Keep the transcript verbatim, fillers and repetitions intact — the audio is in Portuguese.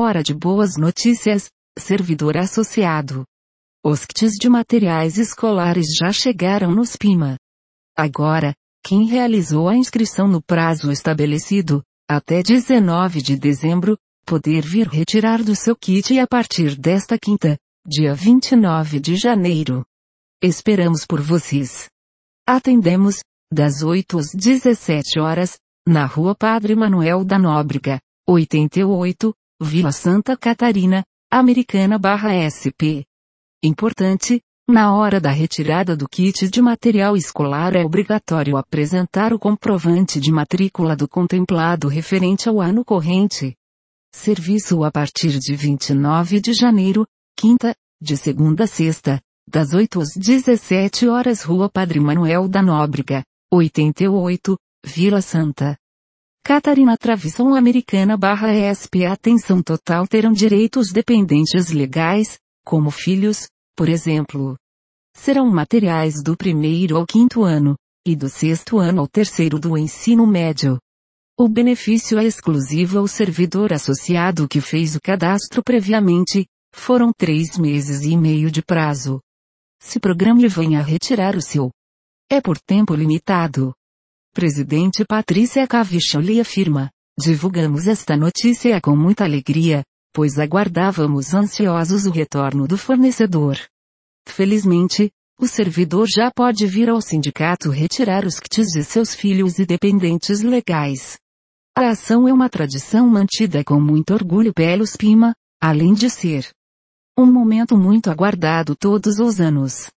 hora de boas notícias, servidor associado. Os kits de materiais escolares já chegaram nos P I M A. Agora, quem realizou a inscrição no prazo estabelecido, até dezenove de dezembro, poder vir retirar do seu kit a partir desta quinta, dia vinte e nove de janeiro. Esperamos por vocês. Atendemos, das oito às dezessete horas, na Rua Padre Manuel da Nóbrega, oitenta e oito, Vila Santa Catarina, Americana barra S P. Importante, na hora da retirada do kit de material escolar é obrigatório apresentar o comprovante de matrícula do contemplado referente ao ano corrente. Serviço a partir de vinte e nove de janeiro, quinta, de segunda a sexta, das oito às dezessete horas Rua Padre Manuel da Nóbrega, oitenta e oito, Vila Santa Catarina Travessão Americana barra S P. Atenção total terão direito os dependentes legais, como filhos, por exemplo. Serão materiais do primeiro ao quinto ano, e do sexto ano ao terceiro do ensino médio. O benefício é exclusivo ao servidor associado que fez o cadastro previamente, foram três meses e meio de prazo. Se programe e venha retirar o seu. É por tempo limitado. Presidente Patrícia Cavicholi afirma, divulgamos esta notícia com muita alegria, pois aguardávamos ansiosos o retorno do fornecedor. Felizmente, o servidor já pode vir ao sindicato retirar os kits de seus filhos e dependentes legais. A ação é uma tradição mantida com muito orgulho pelos P I M A, além de ser um momento muito aguardado todos os anos.